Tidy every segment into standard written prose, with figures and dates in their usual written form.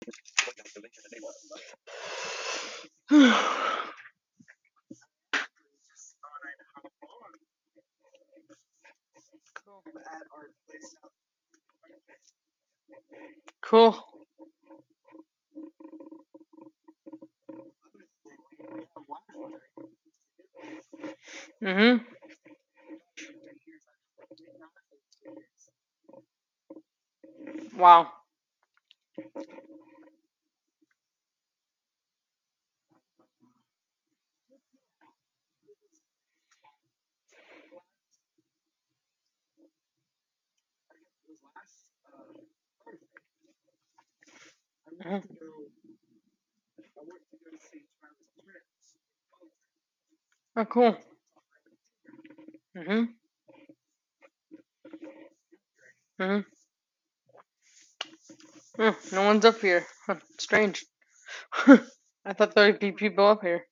Cool. Mhm. Wow. Mhm. Oh, cool. Mhm. Mhm. No one's up here. Huh, strange. I thought there would be people up here.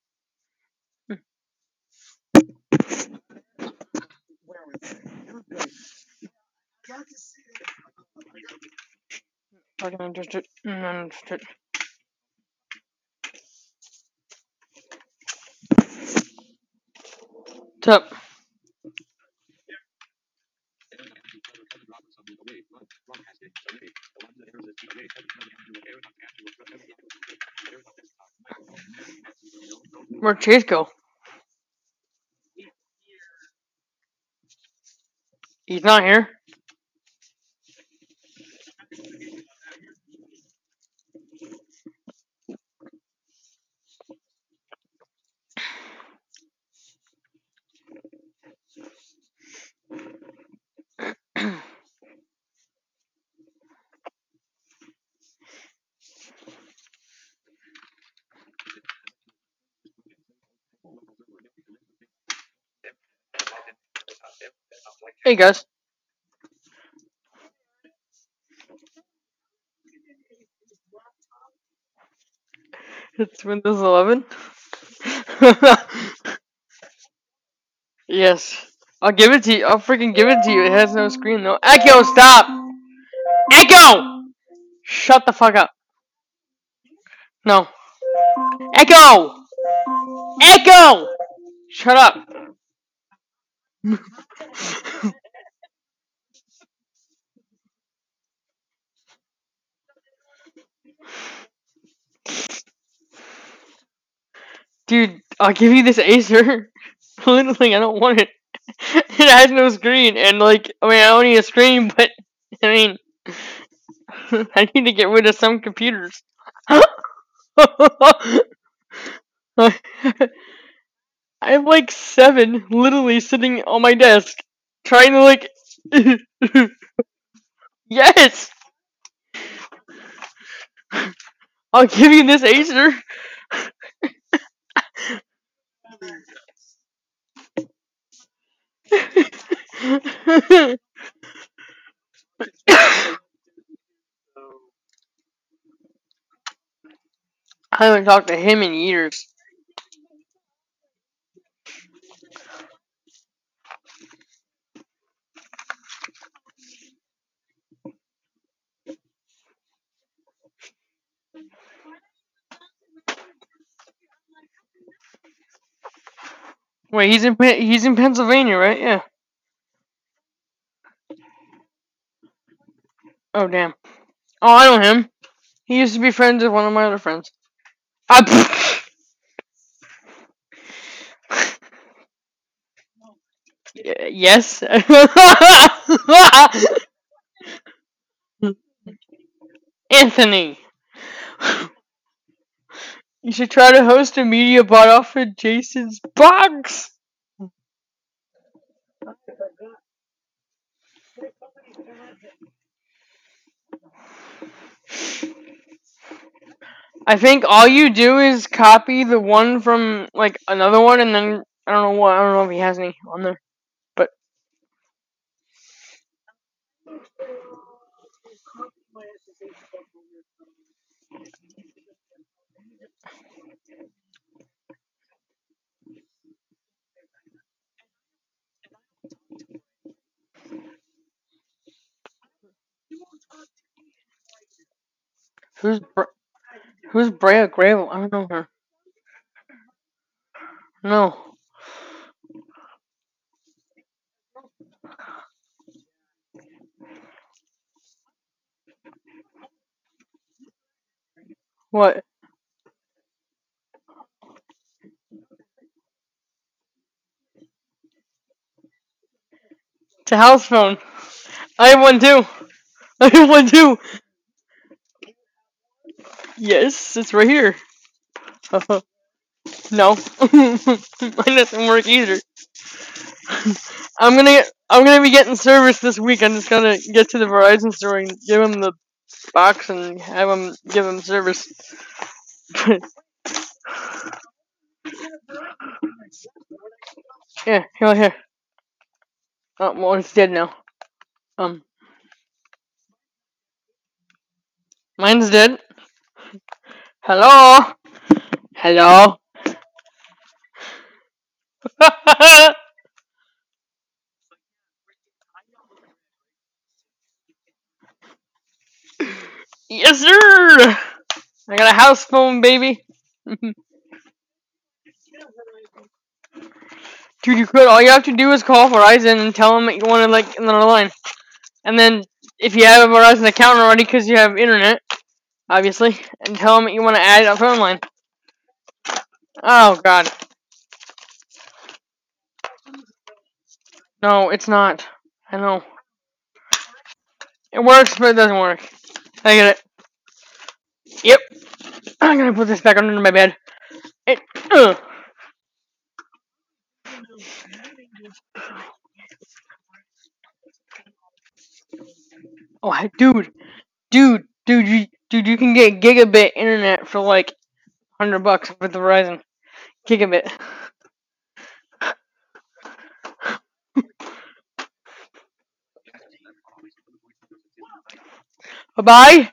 Fucking interested. Not interested. What's up? Where'd Chase go? He's not here. Hey guys. It's Windows 11. Yes. I'll give it to you. I'll freaking give it to you. It has no screen though. Echo, stop! Echo! Shut the fuck up. No. Echo! Echo! Shut up. Dude, I'll give you this Acer. Literally, I don't want it. It has no screen, and like, I mean, I don't need a screen, but I mean, I need to get rid of some computers. I have like seven literally sitting on my desk, trying to like. Yes! I'll give you this Acer. I haven't talked to him in years. Wait, he's in Pennsylvania, right? Yeah. Oh damn. Oh, I know him. He used to be friends with one of my other friends. Ah, yes. Anthony. You should try to host a media bot off of Jason's box. I think all you do is copy the one from like another one, and then I don't know if he has any on there. But who's Who's Brea Grable? I don't know her. No. What? It's a house phone. I have one too. I have one too. Yes, it's right here. No. Mine doesn't work either. I'm gonna be getting service this week. I'm just gonna get to the Verizon store and give them the box and have them give them service. Yeah, here. Oh, well, it's dead now. Um, mine's dead. Hello? Hello? Yes, sir! I got a house phone, baby. Dude, you could. All you have to do is call Verizon and tell them that you want to, like, another line. And then, if you have a Verizon account already because you have internet, obviously, and tell them that you want to add a phone line. Oh, God. No, it's not. I know. It works, but it doesn't work. I get it. Yep. I'm gonna put this back under my bed. It, uh. Oh, dude, you can get gigabit internet for like $100 with the Verizon. Gigabit. Bye bye.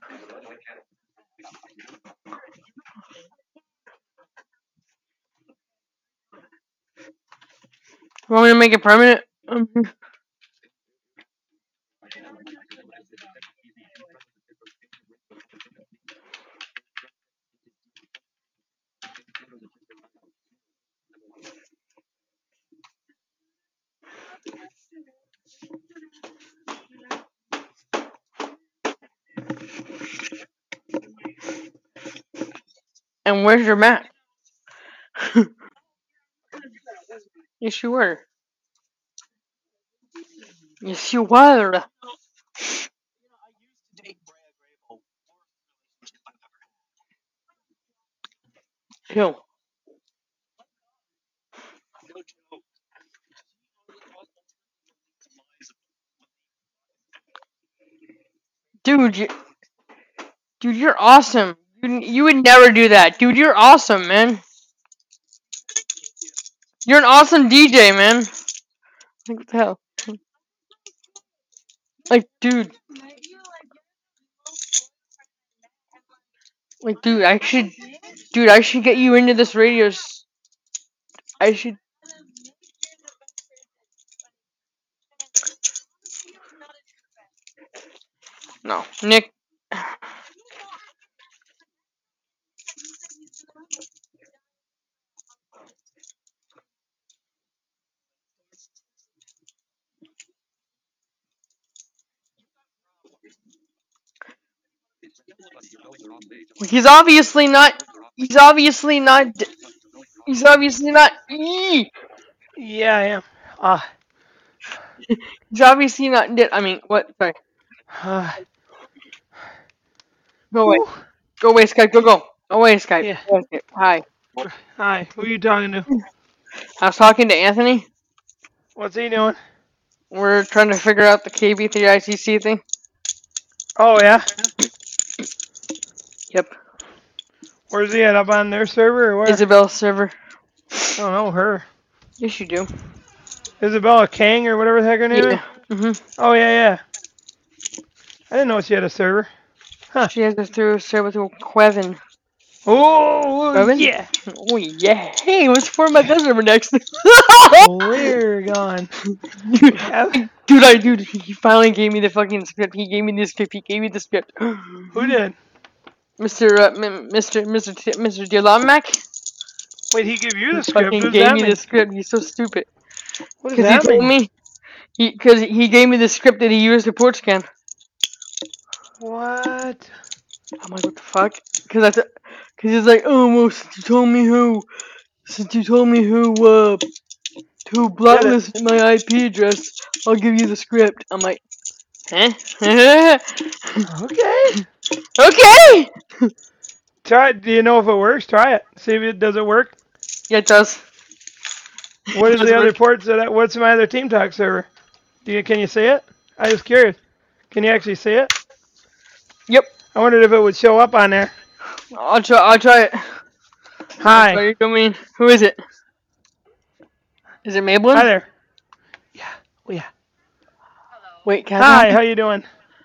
Want me to make it permanent? And where's your mat? Yes, you were. Yes, you were. Ew. Dude, you're awesome. You would never do that. Dude, you're awesome, man. You're an awesome DJ, man. Like, what the hell? Like, dude, I should get you into this radio. I should. No, Nick. He's obviously not. He's obviously not. He's obviously not. Yeah, I am. Uh, He's obviously not. I mean, what? Sorry. uh, Go away. whew. Go away, Skype. Go. Go away, Skype. Yeah. Go away, Skype. Hi. Hi. Who are you talking to? I was talking to Anthony. What's he doing? We're trying to figure out the KB3ICC thing. Oh yeah. Yep. Where's he at? Up on their server or where? Isabel server. I don't know her. Yes, you do. Isabella Kang or whatever the heck her name is. Yeah. Oh yeah, yeah. I didn't know she had a server. Huh. She has to through server through Quevin. Oh Quevin? yeah. Oh yeah. Hey, let's form my server next. Clear gone. We have. Dude, he finally gave me the fucking script. He gave me the script. He gave me the script. Who did? Mr. Dialamac. Wait, he gave you He the script? fucking What does gave that me the mean? script. He's so stupid. What does Cause he that told mean? me because he gave me the script that he used to port scan. What? I'm like, what the fuck? Cause he's like, oh well, since you told me who Did it? blacklisted my IP address, I'll give you the script. I'm like, huh? Okay. Okay. Try it. Do you know if it works? Try it. See if it does it work. Yeah, it does. What It is does the other work. ports of that? What's my other Team Talk server? Can you say it? I was curious. Can you actually say it? Yep. I wondered if it would show up on there. I'll try. I'll try it. I'll try Hi. your domain. Who is it? Is it Hi Mablin? there. Yeah. Oh yeah. Wait, can I say Hi. hi? How you doing?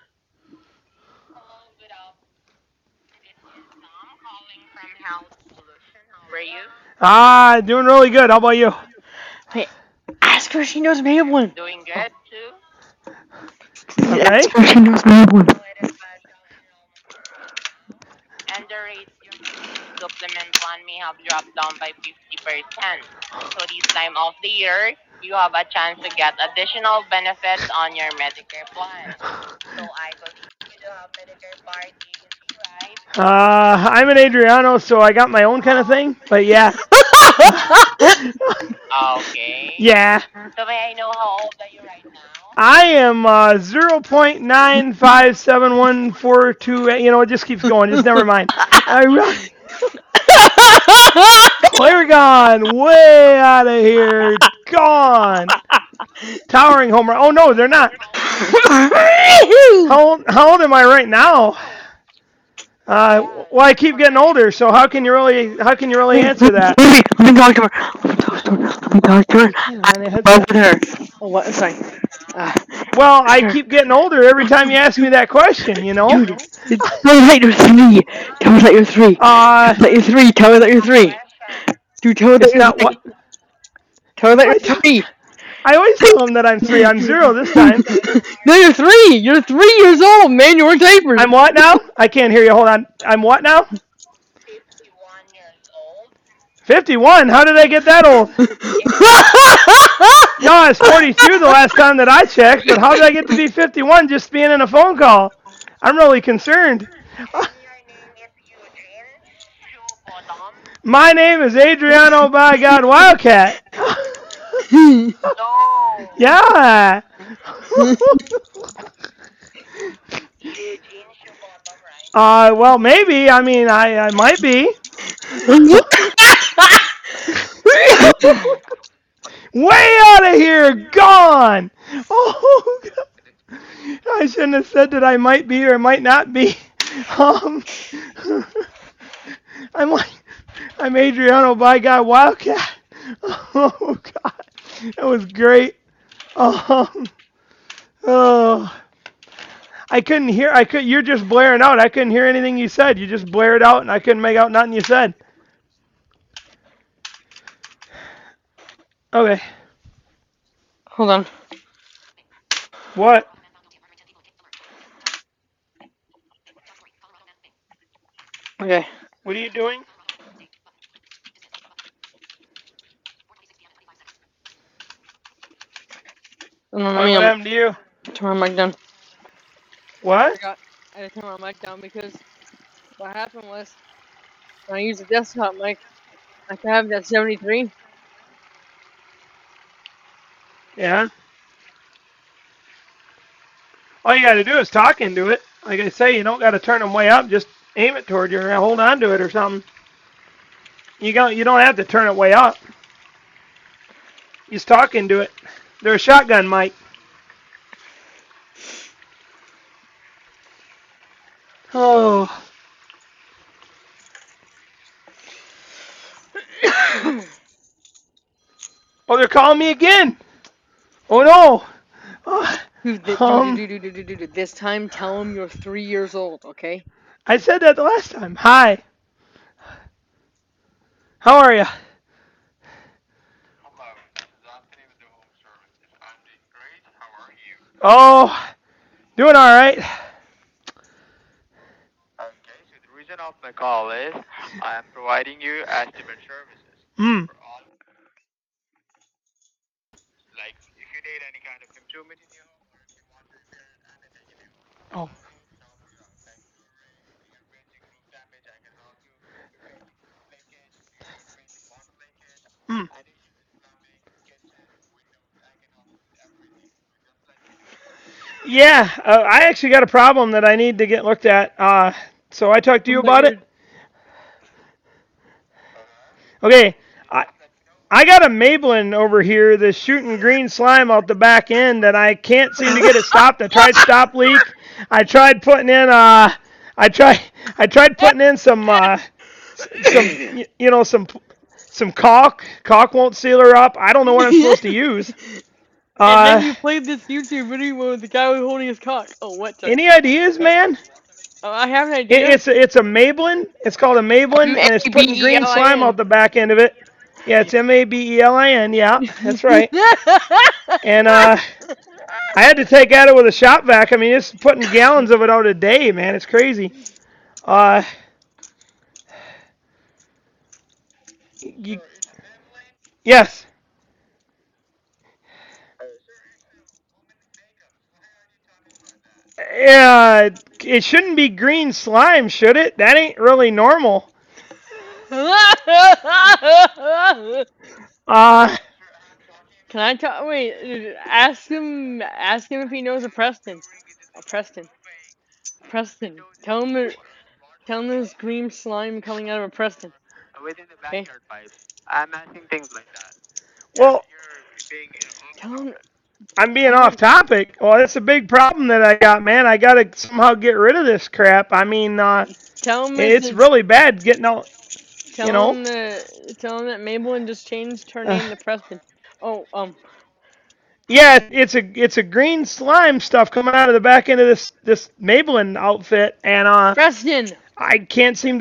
Ah, doing really good. How about you? Wait, ask her if she knows Mablin. Okay. Ask her if she knows Mablin. I'm an Adriano, so I got my own kind of thing. But yeah. Yeah. I am 0.9571428. You know, it just keeps going. Just never mind. I really. Clear gone. Way out of here. Gone. Towering homer. Oh no, they're not. How old am I right now? Well, I keep getting older, so how can you really Wait, answer that? let me talk to her. Let me talk to her. I can't I'm find a in love headset. with her. Oh, what? Sorry. Well, I Sure. keep getting older every time you ask me that question, you know? Dude, tell her that you're three. Tell her that you're three. Uh, Tell her that you're three. Tell her that you're three. Dude, tell her that it's you're not three. what Tell her that I you're tell, three. I always tell them that I'm 3. I'm 0 this time. No, you're three. You're 3 years old, man. You wear diapers. I'm what now? I can't hear you. Hold on. I'm what now? 51. How did I get that old? No, I was 42 the last time that I checked, but how did I get to be 51 just being in a phone call? I'm really concerned. My name is Adriano by God Wildcat. Yeah. Well, maybe. I mean, I might be. Way out of here, gone. Oh, God. I shouldn't have said that I might be or might not be. Um, I'm like, I'm Adriano by God Wildcat. Oh God, that was great. Um, oh, I couldn't hear. I could. You're just blaring out. I couldn't hear anything you said. You just blared out, and I couldn't make out nothing you said. Okay. Hold on. What? Okay. What are you doing? No, let Why? me What happened to you? turn my mic down. I What? forgot. I had to turn my mic down because what happened was when I used the desktop mic, I could have that 73. Yeah. All you got to do is talk into it. Like I say, you don't got to turn them way up. Just aim it toward you or hold on to it or something. You don't have to turn it way up. Just talk into it. They're a shotgun mic. Oh. Oh, they're calling me again. Oh no. Oh, This time tell him you're 3 years old, okay? I said that the last time. Hi. How are you? Oh, doing all right. Hmm. Oh. Hmm. Yeah, I actually got a problem that I need to get looked at. So I talked to you What about about it. your? Okay, I got a Maybelline over here that's shooting green slime out the back end that I can't seem to get it stopped. I tried stop leak. I tried putting in I tried I tried putting in some some caulk. Caulk won't seal her up. I don't know what I'm supposed to use. And then Uh, you played this YouTube video with the guy was holding his cock. Oh, what? Sorry. any ideas, man? I have an idea. It's a Maybelline. It's called a M Maybelline, A and it's B putting E green L I slime out N. the back end of it. Yeah, it's Mabelin. Yeah, that's right. And I had to take at it with a shop vac. I mean, it's putting gallons of it out a day, man. It's crazy. Uh, you, yes. Yeah, it shouldn't be green slime, should it? That ain't really normal. Uh, Can I talk? Wait, ask him. Ask him if he knows a Preston. A Preston. Preston. Tell him there's green slime coming out of a Preston. Okay. well, Tell him. I'm being Tell off him. topic. Well, that's a big problem that I got, man. I gotta somehow get rid of this crap. I mean, Tell him it's really bad getting out. You know. Tell him that Maybelline just changed her Uh, name to Preston. Oh, yeah, it's a green slime stuff coming out of the back end of this Maybelline outfit, and Preston. I can't seem